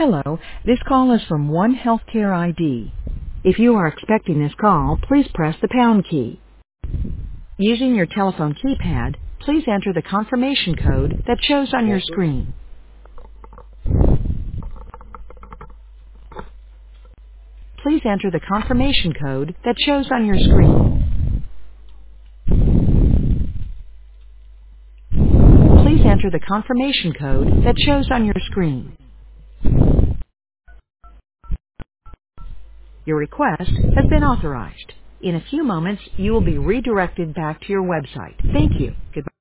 Hello, this call is from One Healthcare ID. If you are expecting this call, please press the pound key. Using your telephone keypad, please enter the confirmation code that shows on your screen. Please enter the confirmation code that shows on your screen. Please enter the confirmation code that shows on your screen. Your request has been authorized. In a few moments, you will be redirected back to your website. Thank you. Goodbye.